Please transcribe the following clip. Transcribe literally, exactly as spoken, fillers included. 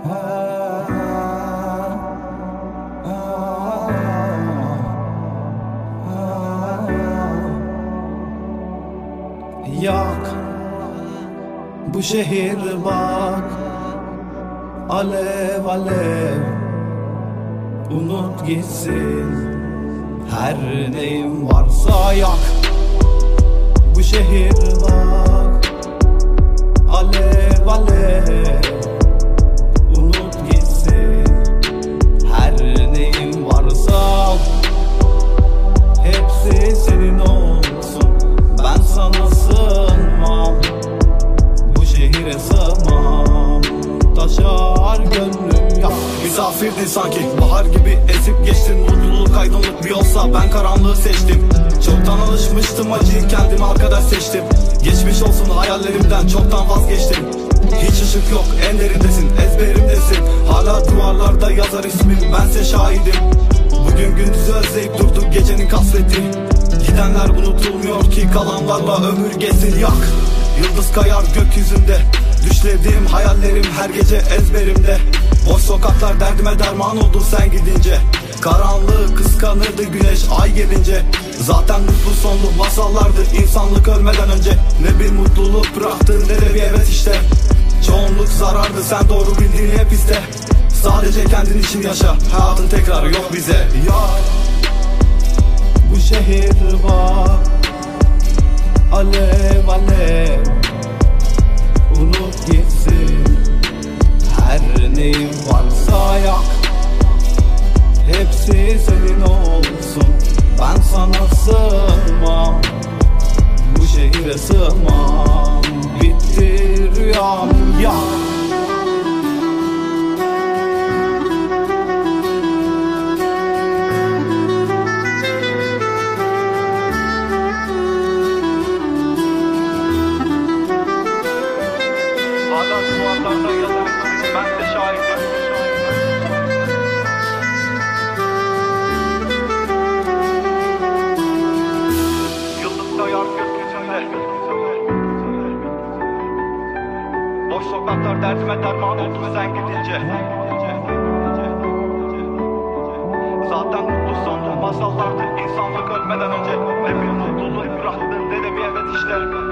Yak bu şehir bak, alev alev, unut gitsin her neyim varsa. Yak bu şehir bak, alev alev, unut gitsin her neyim varsa. Hepsi senin olsun, ben sana sığınmam, bu şehire sığmam, taşar gönlüm. Ya misafirdin sanki, bahar gibi esip geçtin. Mutluluk aydınlık bir yolsa ben karanlığı seçtim. Çoktan alışmıştım acıyı, kendime arkadaş seçtim. Geçmiş olsun hayallerimden çoktan vazgeçtim. Hiç ışık yok, en derindesin, ezberimdesin. Hala duvarlarda yazar ismin, bense şahidim. Bugün gündüzü özleyip durduk gecenin kasveti. Gidenler unutulmuyor ki, kalanlarla ömür geçsin. Yak yıldız kayar gökyüzünde, düşlediğim hayallerim her gece ezberimde. Boş sokaklar derdime derman oldu sen gidince. Karanlığı kıskanırdı güneş ay gelince. Zaten mutlu sonlu masallardı insanlık ölmeden önce. Ne bir mutluluk bıraktı ne de bir evet işte. Çoğunluk zarardı, sen doğru bildiğini hep iste. Sadece kendin için yaşa, hayatın tekrarı yok bize. Ya bu şehir bak, alev alev, unut gitsin her neyim varsa. Yak hepsi senin olsun, ben sana sığmam, bu şehire sığmam. Bitti rüyam. Ya hala duvarlarda yazar ismin, bense şahidim. Yıldız kayar gökyüzünde, boş sokaklar derdime derman oldu sen gidince. Zaten mutlu sonlu masallardı insanlık ölmeden önce. Ne bir mutluluk bıraktın ne de bir evet işte.